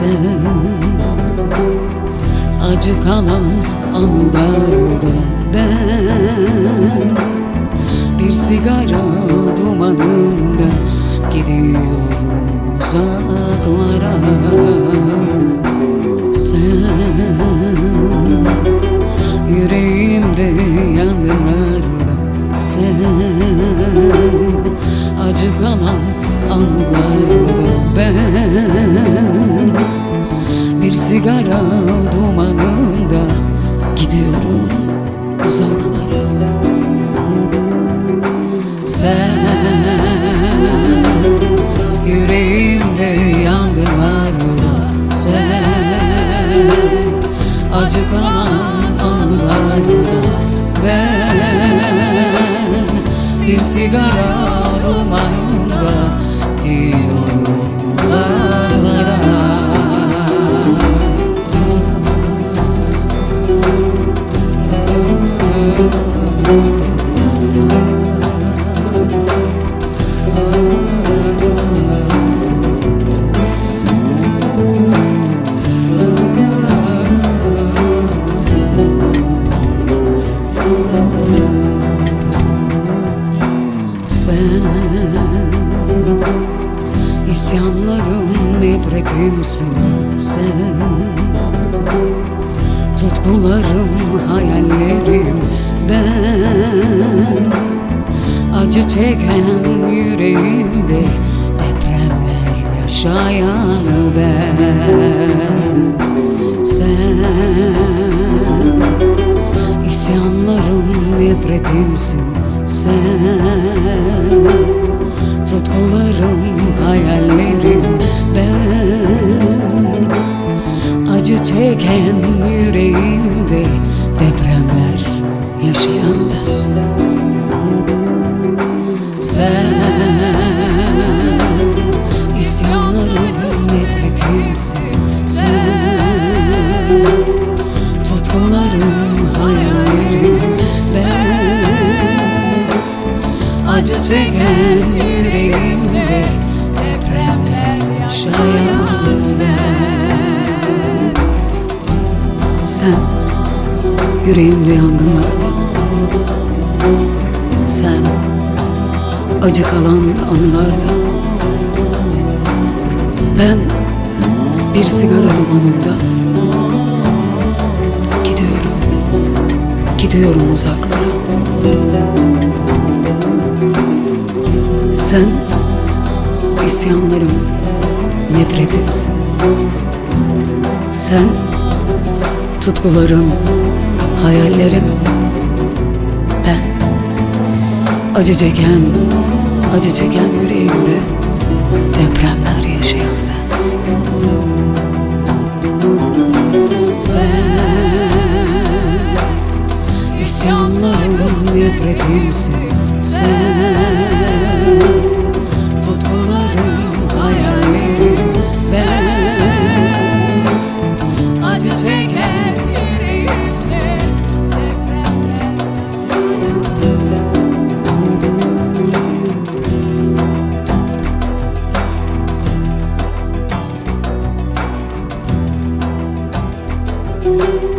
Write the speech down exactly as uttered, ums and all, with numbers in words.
sen. Acı kalan anılarda ben bir sigara dumanında gidiyorum uzaklara. Sen yüreğimde yangınlarda, sen acı kalan anılarda ben bir sigara dumanında gidiyorum uzaklara. Sen yüreğimde yangınlarda, sen acı kalan anılarda ben bir sigara dumanında gidiyorum uzaklara. Sen isyanlarım, nefretimsin sen. Tutkularım, hayallerim ben. Acı çeken yüreğimde depremler yaşayan ben. Sen isyanlarım, nefretimsin sen. Tutkularım, hayallerim ben. Acı çeken yüreğimde depremler yaşayan ben. Sen isyanlarım, nefretimsin sen. Tutkularım, hayallerim ben. Acı çeken yüreğimde depremler yaşayan ben. Sen yüreğimde yangınlarda, sen acı kalan anılarda ben bir sigara dumanında gidiyorum, gidiyorum uzaklara. Sen isyanlarım, nefretimsin sen. Tutkularım, hayallerim ben. Acı çeken, acı çeken yüreğimde depremler yaşayan ben. Sen isyanlarım, nefretimsin sen. Tutkularım, hayallerim ben. Acı çeken yüreğimde depremler yaşayan.